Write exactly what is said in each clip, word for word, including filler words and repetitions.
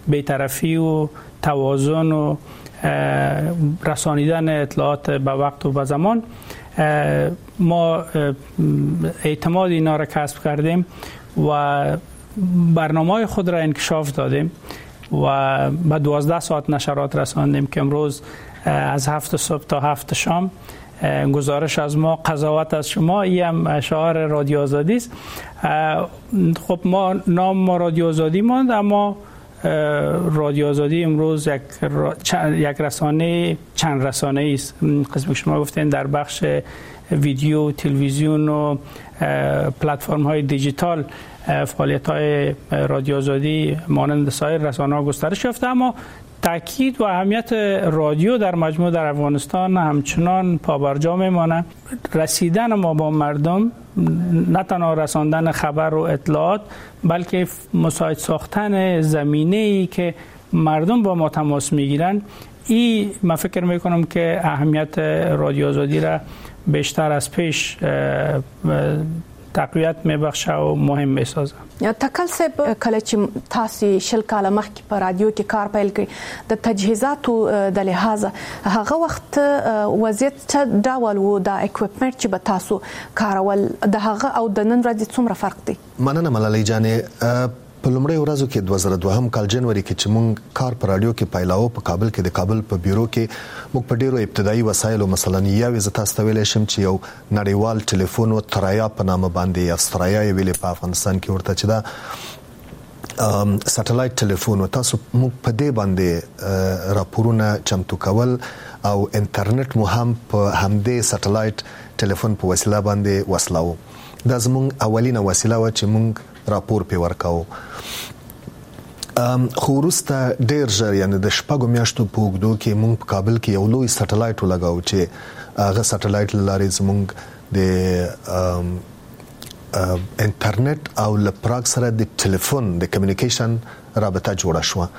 بی‌طرفی و توازن و رسانیدن اطلاعات به وقت و به زمان ما اعتماد اینا را کسب کردیم و برنامه خود را انکشاف دادیم و به دوازده ساعت نشرات رساندیم که امروز از هفت صبح تا هفت شام گزارش از ما، قضاوت از شما. این هم شعار رادیو آزادی است. خب ما نام ما رادیو آزادی ماند، اما رادیو آزادی امروز یک یک رسانه چند رسانه است. قسمی که شما گفتین در بخش ویدیو، تلویزیون و پلتفرم های دیجیتال فعالیت های رادیو آزادی مانند سایر رسانه‌ها گسترش یافته، اما تاکید و اهمیت رادیو در مجموع در افغانستان همچنان پابرجا میمانه. رسیدن ما با مردم، نه تنها رساندن خبر و اطلاعات، بلکه مساعد ساختن زمینه‌ای که مردم با ما تماس میگیرن، این من فکر میکنم که اهمیت رادیو آزادی را بیشتر از پیش تقویت میبخشه و مهم میسازه. تکل صاحب، کله چې تاسو شل کاله مخکې په رادیو کې کار پیل کړی، د تجهیزاتو د لحاظه هغه وخت وضعیت څه ډول و؟ د اکوپمنټ چې به تاسو کارول د هغه او د نن ورځې څومره فرق دی؟ مننه ملالۍ جانې. په لومړی ورځو کې دوه زره دوهم کال جنوري کې چې مونږ کار په رادیو کې پیلاو په کابل کې د کابل په بیرو کې مونږ په ډیرو ابتدایي وسایلو، مثلا یو ز تاسو ته ویل شم چې یو نړیوال ټلیفون او ترایا په نامه باندې استرالیا ویلې په افغانستان کې ورته چې دا سټلایټ ټلیفون او تاسو مونږ په دې باندې راپورونه چمتو کول او انټرنیټ مو هم په همدې سټلایټ ټلیفون په وسیله باندې وصلاو. دا زمونږ اولینه وسیله و چې مونږ راپور په ورکاو. خو وروسته ډېر ژر، یعنی د شپږو میاشتو په اوږدو کې مونږ په کابل کې یو لوی سټلایټ ولګاو چې هغه سټلایټ له لارې زمونږ د انټرنیټ او له پراګ سره د ټلیفون د کمیونیکیشن رابطه جوړه شوه.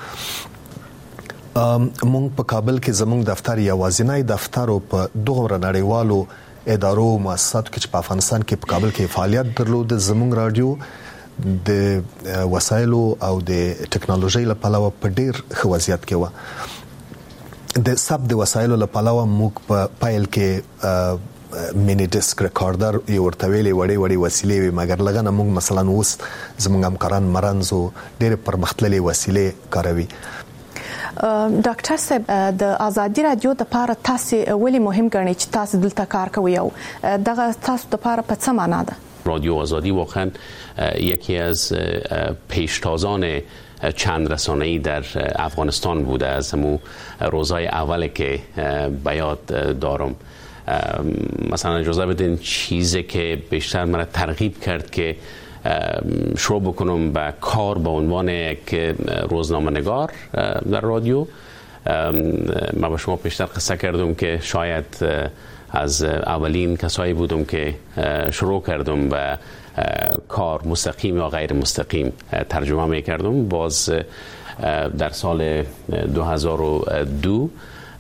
مونږ په کابل کې زمونږ دفتر یوازینی دفتر او په دوه نړیوالو ادارو او مؤسساتو کې چې په افغانستان کې په کابل کې فعالیت درلود، زمونږ رادیو د وسایلو او د ټکنالوژي له پلوه په ډیر ښه وضعیت کې و. د سب د وسایلو له پلوه موږ په پایل کې مینی ډیسک ریکارډر یو ورته ویلې وړې وړې وسیلې وي، مګر لږه نه موږ مثلا اوس زموږ همکاران مرنځو ډېر پرمختللې وسیلې کاروي. ډاکټر صاحب، د آزادي رادیو د پاره تاسو ولې مهم ګڼئ چې تاسو دلته کار کوئ او دغه تاسو د پاره په څه معنا ده؟ رادیو آزادی واقعا یکی از پیشتازان چند رسانه‌ای در افغانستان بوده. از همون روزهای اولی که به یاد دارم، مثلا اجازه بدین چیزی که بیشتر مرا ترغیب کرد که شروع بکنم به کار به عنوان یک روزنامه‌نگار در رادیو. من با شما پیشتر قصه کردم که شاید از اولین کسایی بودم که شروع کردم به کار مستقیم یا غیر مستقیم ترجمه میکردم. باز در سال دو هزار و دو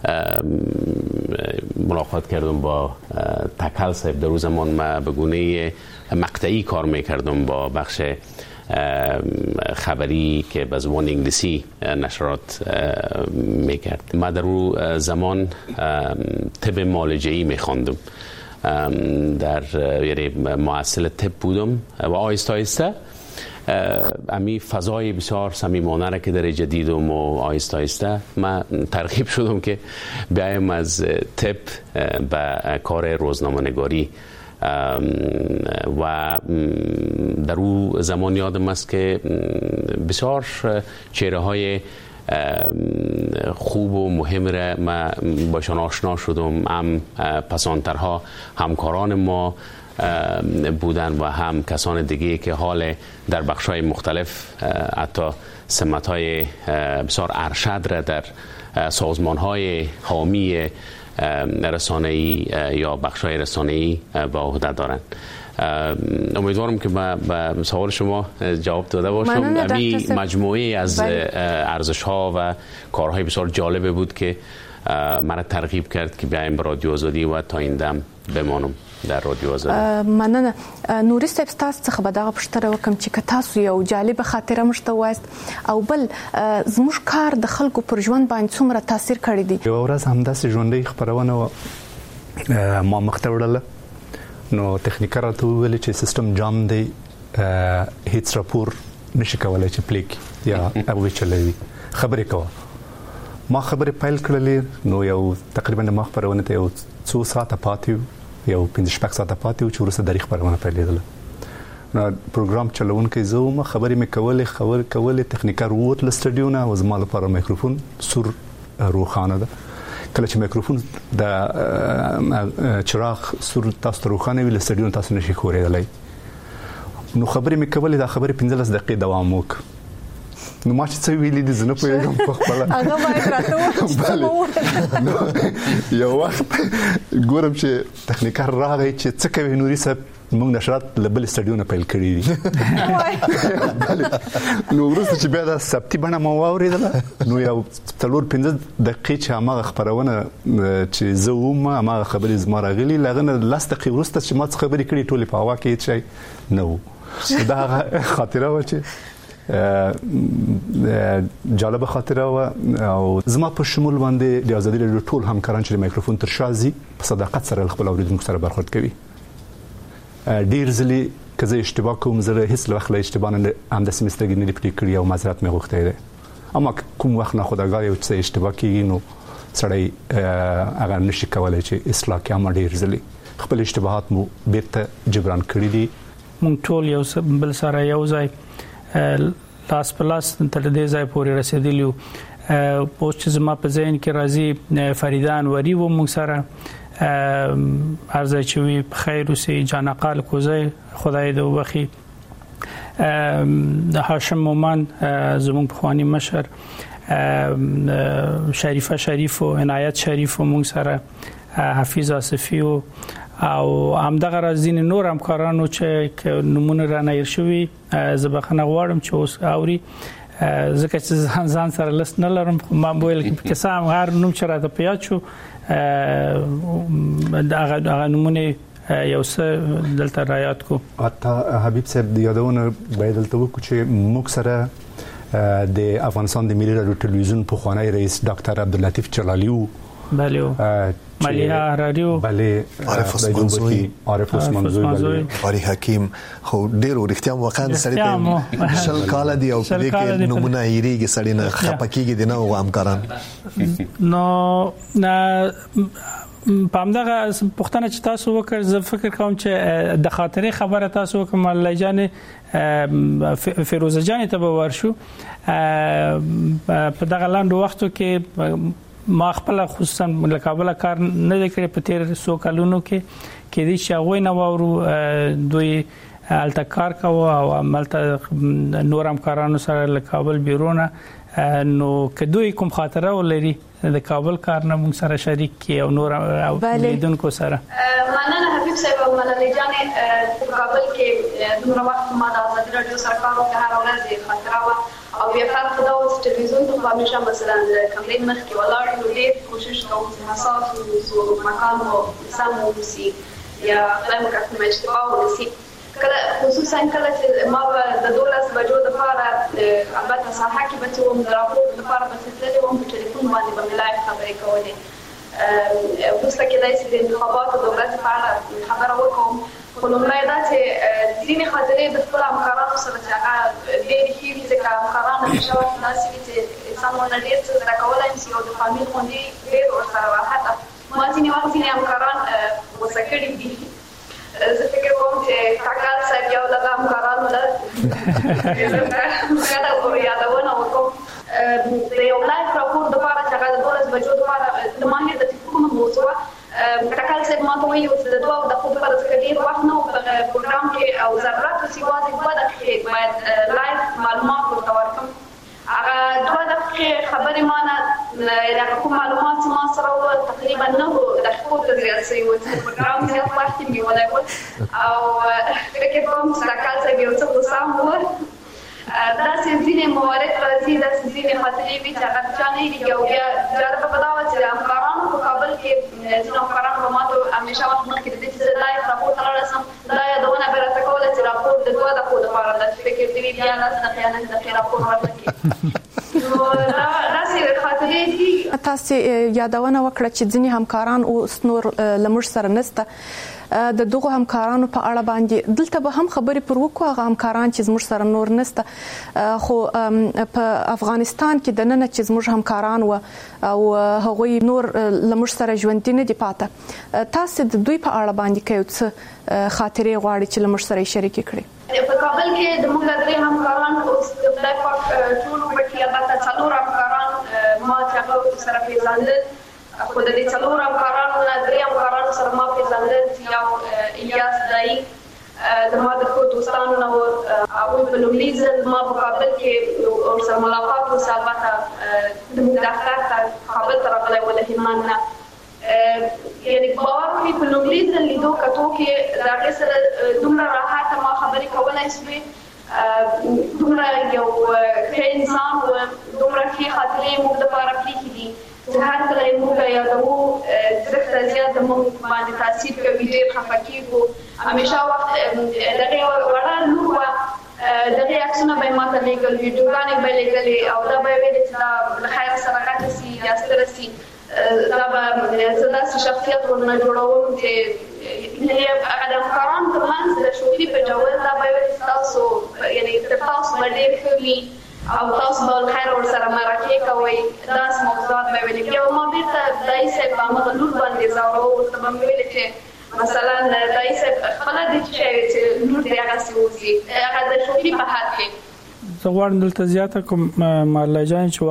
ملاقات کردم با تکل صاحب. در اون زمان من به گونه مقطعی کار میکردم با بخش خبری که به زبان انگلیسی نشرات میکرد. من در اون زمان طب معالجه‌ای میخواندم، در یعنی معسل طب بودم و آهسته آهسته امی فضای بسیار صمیمانه را که در جدیدم و آهسته آهسته من ترغیب شدم که بیایم از طب به کار روزنامه‌نگاری. و در اون زمان یادم است که بسیار چهره های خوب و مهم را ما باشان آشنا شدم. هم پسانترها همکاران ما بودن و هم کسان دیگه که حال در بخش‌های مختلف حتی سمت‌های بسیار ارشد را در سازمان‌های حامی رسانه‌ای یا بخش‌های رسانه‌ای به عهده دارند. امیدوارم که به سوال شما جواب داده باشم. امی مجموعه از ارزش‌ها و کارهای بسیار جالبه بود که مرا ترغیب کرد که بیایم به رادیو آزادی و تا این دم بمانم. در رادیو آزادی. مننه. نوري صاحب تاسو څخه به دا پوښتنه وکم چې تاسو یو جالب خاطره مشته وایست او بل زموږ کار د خلکو پر ژوند باندې څومره تاثیر کړی دی؟ یو ورځ همداسې ژوندۍ خبرونه ما مخته وړله نو تخنیکر راته وویل چې سیستم جام دی هیڅ راپور نشي کولای چې پلیک یا او چلوي خبرې کوه. ما خبرې پیل کړلې نو یو تقریبا ما خبرونه ته یو څو ساعته پاتې یو پنځه شپږ ساعته پاتې و چې ورسره د خبرونه پیلېدله. نو پروګرام چلونکي زه ما خبرې مې کولې خبر کولې تخنیکر ووت له سټډیو نه او زما لپاره میکروفون سور روخانه ده. کله چې میکروفون د چراغ سور تاسو روخانه ویل سټډیو تاسو نشي خورېدلای. نو خبرې مې کولې دا خبرې پنځلس دقیقې دوام وک. نو ما چې څه ویلې دي زنه پوهېږم په خپل هغه باید راته وایي. یو وخت ګورم چې تخنیکر راغی چې څه کوي نوري صاحب موږ نشرات لبل سټډیو نه پیل کړی دي. نو ورسته چې بیا د سبتي بڼه مو واورېدله نو یو څلور پنځه دقیقې چې هغه خبرونه چې زه وم هغه خبرې زما راغلي لغنه لاس دقیقې ورسته چې ما څه خبرې کړې ټولې په هوا کې شي نو دا خاطره و چې جالب خاطره و او زما په شمول باندې د آزادي رادیو ټول همکاران چې میکروفون تر شازي په صداقت سره خپل اوریدونکو سره برخورد کوي. ډیر ځلې کزه اشتباه کوم زه هیڅ وخت له اشتباه نه هم د سیمسترګ نه لپاره کړی او معذرت مې غوښته ده. اما کوم وخت نه خدایګاه یو څه اشتباه کیږي نو سړی هغه نشي کولای چې اصلاح کړي. اما ډیر ځلې خپل اشتباهات مو بیرته جبران کړی دي. مونږ ټول یو بل سره یو ځای لاس په لاس تر دې ځای پورې رسیدلی او پوسټ زما په ذهن کې راځي فریدان وری و مونږ سره ارزه چوي خیر اوسې جانقال کوزه خدای دې وبخي د هاشم مومن زموږ خواني مشر شریفه شریف او عنایت شریف مونږ سره حفیظ آصفی او همدغه رازین نور همکارانو چې نمونه را نیر شوی زبخنه غواړم چې اوس اوري ځکه چې ځان سره لست نه لرم ما ویل کې سم هر نوم چې راته پیاچو هغه نمونه یو څه دلته رایات کو. حتی حبیب صاحب یادونه باید دلته وکړو چې موږ سره د افغانستان د ملي رادیو تلویزیون په خوانی رئیس ډاکټر عبداللطیف جلالی و بله ملیحه رادیو بله عارف عثمانزوی عارف عثمانزوی باری حکیم خو ډیرو رښتیا واقعا سړی ته شل کال دی او په کې نمونه یریږي سړی نه خپکیږي د نو همکاران نو نه پامدغه پښتنه چې تاسو وکړ زه فکر کوم چې د خاطرې خبره تاسو کوم الله جان فیروزه جان ته به ورشو په دغه لاندو وختو کې ما خپل خصوصا ملکابله کار نه کړی په تیر سو کلونو کې کې دي چې هغه نه وورو دوی التکار کوي او عملته نورم کارانو سره لکابل بیرونه نو کدوې کوم خاطره ولري د کابل کار نه موږ سره شریک کی او نور لیدونکو سره مننه حبیب صاحب او ملالۍ جان په کابل کې دومره وخت ما د آزادي رادیو سره کار وکړ هر ورځ خاطره و او بیا فرق دا اوس ټلویزیون ته همیشه مثلا کمرې مخکې ولاړ نو ډېر کوشش کوم چې حساس او مکان مو سم وسی یا خلک کوم اشتباه ونسی کله خصوصا کله چې ما د دولس بجو د لپاره البته صحه کې به کوم راپور د لپاره به تللی وم په ټلیفون باندې به لایو خبرې کولې وروسته کې داسې د انتخاباتو د ورځې په اړه خبره وکړم خو لومړی دا چې ځینې خاطرې د خپلو همکارانو سره چې هغه ډېرې ښې وي ځکه همکاران همیشه وخت داسې وي چې انسان ورنه ډېر څه زده کولی شي او د فامیل غوندې ډېر ورسره راحته ما ځینې وخت ځینې همکاران غوسه کړي دي زه فکر کوم چې کاکال صاحب یو دغه همکارانو له ښه یادونه وکړم د یو لایف راپور دپاره چې هغه د دولس بجو دپاره د ماهر د ټلیفونو موضوع کاکال صاحب ما ته ویلي و چې د دوه دقیقو دپاره څخه ډېر وخت نه و په پروګرام کې او ضرورت اوس یوازې دوه دقیقې باید لایف معلومات ورته ورکړم هغه دوه دقیقې خبرې ما نه هغه کوم معلومات چې ما سره وو تقریبا نهو دقیقو ته زیات شوي وو چې پروګرام زیات وخت یې نیولی و او فکر کوم چې کاکال صاحب یو څه غوسه هم و دا ځینې موارد راځي دا ځینې خاطرې وي چې هغه چا نه هېرېږي او بیا جالبه په دا وه چې همکارانو په کابل کې ځینو همکارانو به ما ته همیشه وخت مخکې د دې چې زه دا راپور ته لاړه شم دا یادونه به راته کوله چې راپور د دوه دقیقو دپاره ده چې فکر دې وي بیا لس دقیقې یا نهه دقیقې راپور ورته کړي نو دا داسې خاطرې دي. تاسې یادونه وکړه چې ځینې همکاران اوس نور له موږ سره نشته. د دغه همکارانو په اړه باندې دلته به هم خبرې پر وکړو. هغه همکاران چې زموږ سره نور نشته خو په افغانستان کې د نن چې زموږ همکاران و او هغوی نور لمر سره ژوند نه دی پاته. تاسو د دوی په اړه باندې کوي څه خاطرې غواړي چې لمر سره شریک کړي؟ په کابل کې د موږ درې همکاران اوس د خدای پاک ټول وکړي البته څلور همکاران ما چې هغه سره پیژندل خو د دې څلور همکارانو نه درې همکارانو سره ما پیژندل چې یو الیاس دایي د ما د ښو دوستانو نه و هغوی په لومړي ځل ما په کابل کې ورسره ملاقات وسو البته زموږ دفتر ته کابل ته راغلی و له هلمند نه یعنې باور وکړئ په لومړي ځل لیدو کتو کې د هغې سره دومره راحته ما خبرې کولی شوې دومره یو ښه انسان و دومره ښې خاطرې موږ دپاره پرېښي دي چې هر کله یې موږ یادوو زړه زیات زموږ باندې تاثیر کوي ډېر خفه کېږو همیشه وخت د هغې وړه لور وه د هغې عکسونه به یې ما ته لېږل ویډیوګانې به یې لېږلې او دا به یې ویلې چې دا له خیره سره غټه سي یا ستره سي دا به زه داسې شخصیت ورنه جوړوم چې هغه د همکارانو تر منځ د شوخي په ډول دا به یې ویلې چې تاسو یعنې تر تاسو به ډېر ښه وي او تاسو به الخیر ورسره مرکې کوئ داسې موضوعات به یې ویلې. بیا به ما بېرته دایي صاحب په همغه لور باندې ځوروه ورته به مې ویلې چې مثلا دایي صاحب خپله دې چې شی چې لور دې هغسې اوسي هغه د شوخي په حد کې. زه غواړم دلته زیاته کوم ماله جان چې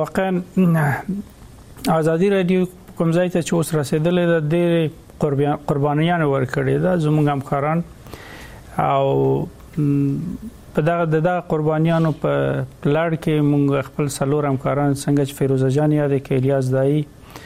واقعا ازادي راډیو کوم ځای ته چې اوس رسېدلې ده ډېرې قربانیانې ورکړې ده زموږ همکاران او په دغه د دغه قربانیانو په لړ کې موږ خپل څلور همکاران څنګه چې فیروزه جان یاد کړي الیاس دایي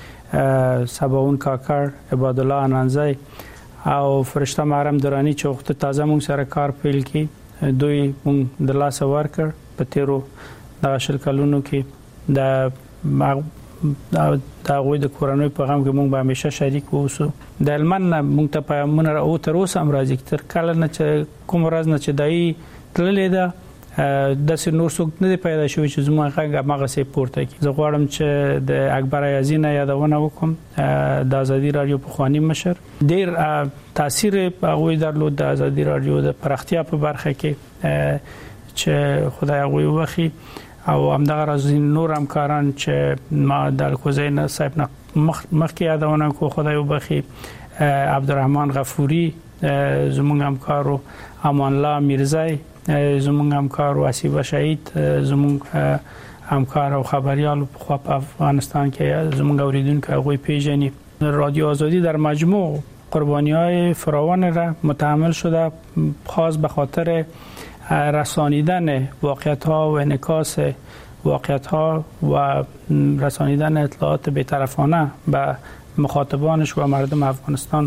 سباون کاکړ عباد الله انانزی او فرشته محرم درانی چې وخت تازه موږ سره کار پیل کړي دوی موږ د لاس ورکړ په تیرو د شل کلونو کې د دا غوي د کورونی پیغام کې موږ به همیشه شریک اوسو. د هلمند موږ ته پیغامونه او تر اوسه هم راځي تر کله نه چې کوم ورځ نه چې دایي تللې ده د نور څوک نه پیدا شوی چې زما هغه هغه سي پورته کی. زه غواړم چې د اکبر ایازی نه یادونه وکم د ازادي رادیو په خواني مشر ډیر تاثیر هغه درلود د ازادي رادیو د پرختیا په برخه کې چې خدای هغه وخی او همدغه راز نور همکاران چې ما د کوزین صاحب مخ مخکې یادونه کو خدای وبخي عبدالرحمن غفوری زمونږ همکارو امان الله میرزای زمونږ همکارو اسیبه شهید زمونږ همکار او خبريال په افغانستان کې زمونږ اوریدونکو هغه پیژني. رادیو آزادی در مجموع قربانی‌های فراوان را متحمل شده خاص به خاطر رسانیدن واقعیت‌ها و انعکاس واقعیت‌ها و رسانیدن اطلاعات بی‌طرفانه به مخاطبانش و مردم افغانستان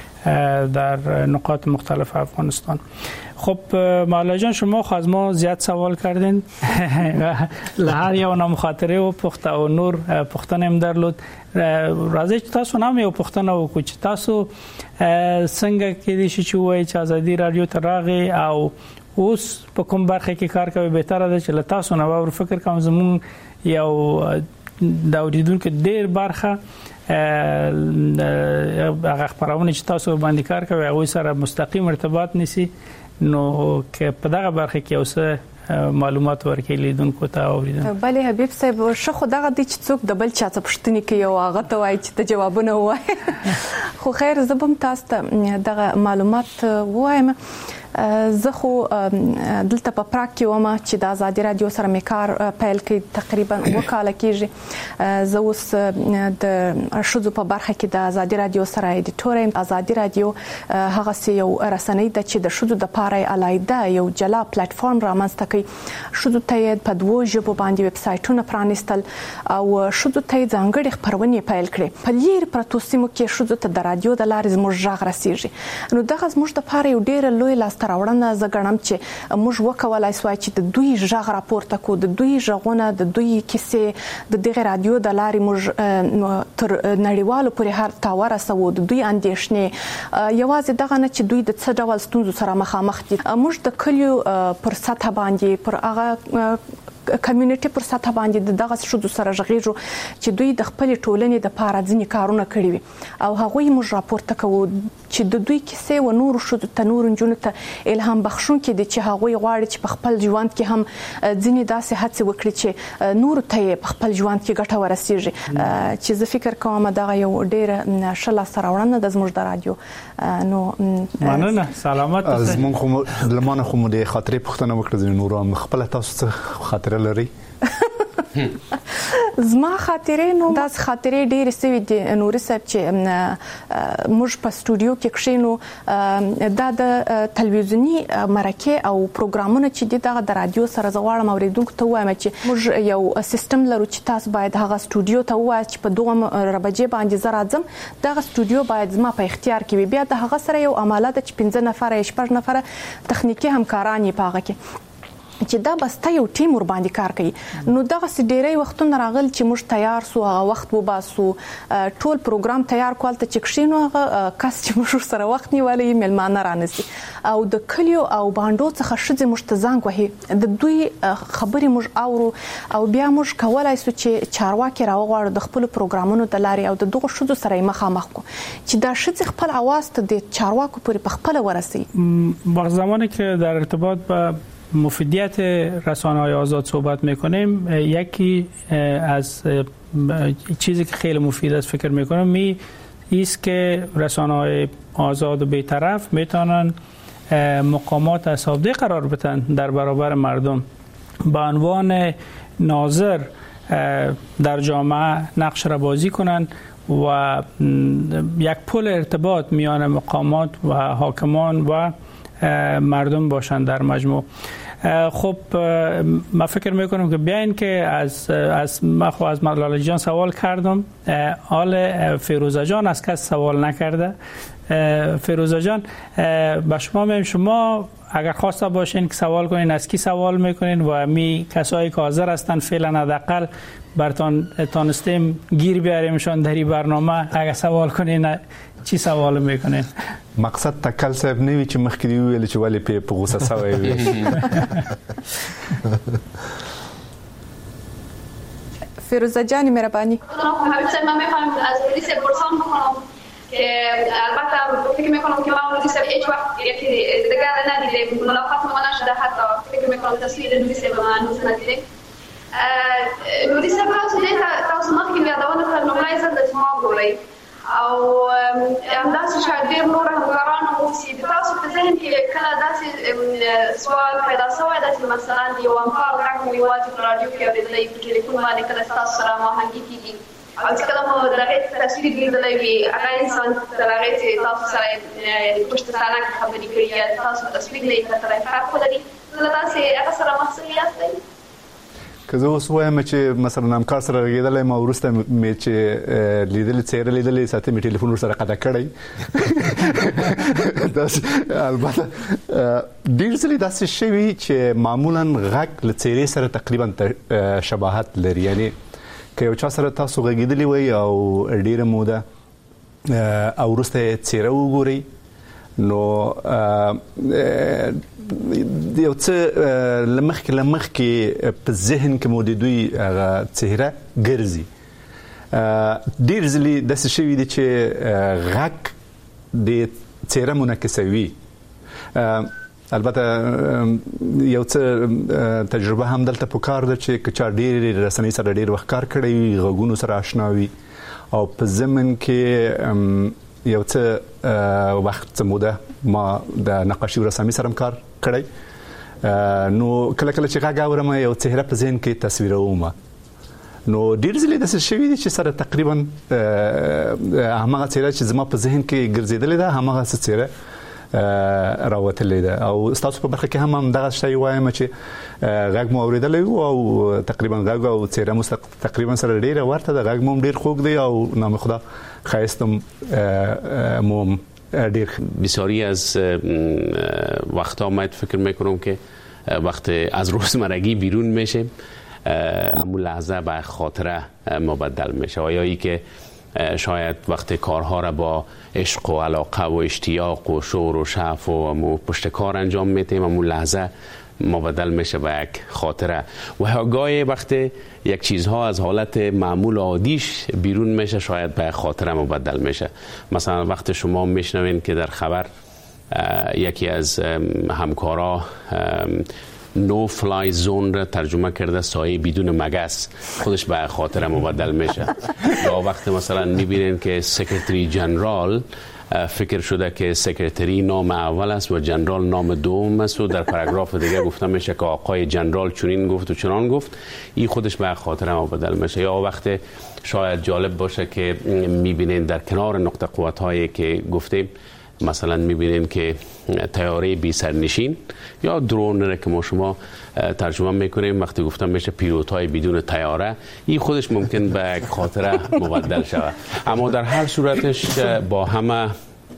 در نقاط مختلف افغانستان. خب مولا جان شما از ما زیاد سوال کردین لهر یو مخاطره و پخته و نور پختنم درلود راځي چې تاسو نام یو پښتنه وکړو چې تاسو څنګه کې دي چې وایي چې ازادي رادیو ته راغی او اوس په کوم برخه کې کار کوي به تر ده چې تاسو نو ور فکر کوم زمون یو د اوریدونکو ډیر برخه هغه خبرونه چې تاسو باندې کار کوي هغه سره مستقیم ارتباط نسی نو که په دغه برخه کې اوسه معلومات ورکړي لیدونکو ته اوریدل. بله حبیب صاحب شخو خو دغه د څوک د بل چا څه پښتني کوي او هغه ته وایي چې ته جوابونه وایي خو خیر زبم تاسو ته دغه معلومات وایم. زه خو دلته په پراګ کې ومه چې د ازادي رادیو سره مې کار پیل کړ تقریبا وکاله کېږي. زه اوس د شذو په برخه کې د ازادي رادیو سره ایډیټور یم. ازادي رادیو هغه یو رسنۍ ده چې د شذو د پاره علایده یو جلا پلیټ فارم رامنځته کوي. شذو ته په دوو ژبو باندې ویب سایټونه پرانیستل او شذو ته ځانګړي خبرونه پیل کړې. په لیر پروتو سیمو کې شذو ته د رادیو د لارې زموږ ژغ رسیږي. نو دغه زموږ د پاره یو ډیر لوی لاس لاسته راوړنه زه ګڼم چې موږ وکولای سو چې د دوی ژغ راپورته کو د دوی ژغونه د دوی کیسې د دغه رادیو د لارې موږ تر نړیوالو پورې هر تاوره سو د دوی اندېښنې یوازې دغه نه چې دوی د څه ډول ستونزو سره مخامخ دي موږ د کلیو پر سطح باندې پر هغه کمیونټي پر سطح باندې دغه شذو سره ژغېږو چې دوی د خپل ټولنې د پاره ځینې کارونه کړی وي او هغه موږ راپورته کوو چې د دوی کیسې و نور شذو ته نور جنونو ته الهام بخښونکې دي چې هغه غواړي چې په خپل ژوند کې هم ځینې داسې هڅې وکړي چې نور ته په خپل ژوند کې ګټه ورسیږي چې زه فکر کوم دغه یو ډېر شله سره وړاندې د زموږ د رادیو نو مننه سلامت از مونږ خو لمانه خو د خاطرې پوښتنه وکړه نور هم خپل تاسو څه خاطر لري زما خاطرې نو داس خاطرې ډېرې سوي دي نوري صاحب چې موږ په سټوډیو کې کښینو دا د تلویزیونی مرکه او پروګرامونه چې د دغه د رادیو سره زغواړم اوریدونکو ته وایم چې موږ یو سیستم لرو چې تاسو باید هغه سټوډیو ته وایي چې په دوه ربجې باندې زه راځم دغه سټوډیو باید زما په اختیار کې وي بیا د هغه سره یو عماله د پنځه نفر یا شپږ نفر تخنیکی همکاران یې پاغه کې چې دا بسته یو ټیم ور باندې کار کوي نو دغه سډيري وختونه راغل چې موږ تیار سو هغه وخت وباسو ټول پروګرام تیار کول ته چکشینو هغه کس چې موږ سره وخت نیولې ملمانه رانسي او د کلیو او باندو څخه شذ مشتزنګ وهي د دوی خبري موږ اورو او بیا موږ کولای سو چې چارواکي راوغواړو د خپل پروګرامونو د لارې او د دغه شذ سره مخامخ کو چې دا شذ خپل اواز ته د چارواکو پورې په خپل ورسي با زمانی که در ارتباط با مفیدیت رسانه‌های آزاد صحبت میکنیم یکی از چیزی که خیلی مفید است فکر میکنم می است که رسانه‌های آزاد و بی‌طرف میتونن مقامات اسابقه قرار بدن در برابر مردم به عنوان ناظر در جامعه نقش را بازی کنن و یک پل ارتباط میان مقامات و حاکمان و مردم باشن در مجموع. خب من فکر میکنم که بیاین که از از ما خو از لاله جان سوال کردم آل فیروزه جان از کس سوال نکرده فیروزه جان به شما میگم شما اگر خواسته باشین که سوال کنین از کی سوال میکنین و می کسایی که حاضر هستن فعلا حداقل برتون تانستیم گیر بیاریمشون در این برنامه اگر سوال کنین چی سوال میکنین مقصد تکل صاحب نه وی چې مخکې دی ویل چې ولې په غوسه سوي وي فیروزه جان مهربانی حبیب صاحب من میخوام از پلیس پرسان بکنم که البته فکر میکنم که ما پلیس هیچ وقت یکی دیگه ندیده ملاقات ما نشده حتی فکر میکنم تصویر پلیس به من هنوز ندیده پلیس تاسو دې تاسو مخکې یادونه کړل نو مای زړه چې ما ګورئ او همداسې شاید ډېر نور همکاران هم اوسي د تاسو په ذهن کې کله داسې سوال پیدا شوی ده چې مثلا د یو همکار غږ مو یوازې په راډیو کې اورېدلی په ټلیفون باندې کله ستاسو سره هماهنګي کېږي او چې کله مو د هغې تصویر لیدلی وي هغه انسان تر هغې چې تاسو سره پشت صحنه کې خبرې کړي یا تاسو تصویر له یې کتلی فرق ولري کله تاسې هغه سره مخ شوي یاستئ که زه اوس وایم چې مثلا همکار سره لګېدلی ما وروسته مې چې لیدلې څېره لیدلې ساتې مې ټلیفون ورسره قطع کړی داسې البته ډېر ځلې داسې شوي چې معمولا غږ له څېرې سره تقریبا شباهت لري یعنی که یو چا سره تاسو غږېدلي وئ او ډېره موده او وروسته یې څېره وګورئ نو یو څه لمخکې لمخکې په ذهن کې مو د دوی هغه څهره ګرځي ډېر ځلې داسې شوي دي چې غږ د څهره منعکسوي البته یو څه تجربه هم دلته پکار ده چې که چا ډېرې رسنۍ سره ډېر وخت کار کړی وي غږونو سره آشنا وي او په ضمن کې یو څه وخت موده ما د نقاشي او رسامي سره کار کړی نو کله کله چې غږ اورم یو څهره په ذهن کې تصویروم نو ډېر ځلې داسې شوي دي چې سره تقریبا هماغه څهره چې زما په ذهن کې ګرځېدلې ده هماغه څهره راوتلې ده او ستاسو په برخه کې هم هم دغه شی وایم چې غږ مو اورېدلی و او تقریبا غږ او څهره مو تقریبا سره ډېره ورته ده غږ مو ډېر خوږ دی او نام خدا ښایست مو دیر بسیاری از وقتا ما فکر میکنم که وقت از روزمرگی بیرون میشه همون لحظه به خاطره مبدل میشه و یا ای که شاید وقت کارها را با عشق و علاقه و اشتیاق و شور و شعف و پشت کار انجام میتیم همون لحظه مبدل میشه به یک خاطره و گاهی وقت یک چیزها از حالت معمول عادیش بیرون میشه شاید به خاطره مبدل میشه. مثلا وقت شما میشنوین که در خبر یکی از همکارا نو فلای زون را ترجمه کرده سایه بدون مگس، خودش به خاطره مبدل میشه. یا وقت مثلا میبینین که سکرتری جنرال فکر شده که سکرتری نام اول است و جنرال نام دوم است و در پاراگراف دیگه گفته میشه که آقای جنرال چنین گفت و چنان گفت، این خودش به خاطره مبدل میشه. یا وقت شاید جالب باشه که میبینین در کنار نقطه قوت هایی که گفتیم مثلا میبینین که طیاره بی سرنشین یا درون را که ما شما ترجمه میکنیم وقتی گفتم میشه پیلوتای بدون طیاره، این خودش ممکن به یک خاطره مبدل شود. اما در هر صورتش با همه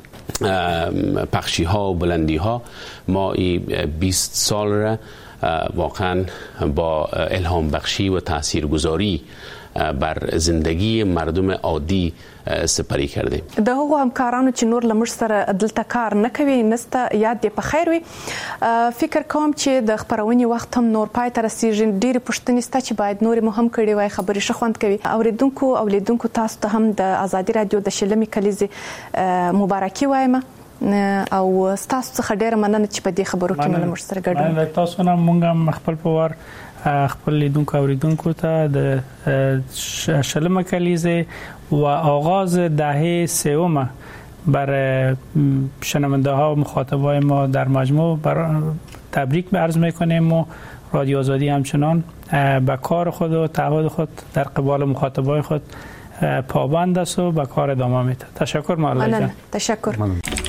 پخشی ها و بلندی ها ما این بیست سال را واقعا با الهام بخشی و تاثیرگذاری بر زندگی مردم عادی سپری کردیم. د هغو همکارانو چې نور لمر سره دلته کار نه کوي نسته یاد دې په خیر وي. فکر کوم چې د خبرونې وخت هم نور پای ته رسیږي. ډېرې پوښتنې سته چې باید نورې مو هم کړې وای. خبرې ښه خوند کوي. اوریدونکو او لیدونکو تاسو ته هم د ازادي رادیو د شلمې کلیزې مبارکي وایم او تاسو څخه ډېره مننه چې په دې خبرو کې مو لمر سره ګډون. مننه تاسو نه مونږ هم خپل پوار خپل لیدونکو اوریدونکو ته د شلمه کلیزه و آغاز دهه سوم برای شنونده ها و مخاطبای ما در مجموع تبریک عرض میکنیم و رادیو آزادی همچنان به کار خود و تعهد خود در قبال مخاطبای خود پابند است و به کار ادامه میده. تشکر مولا جان. تشکر.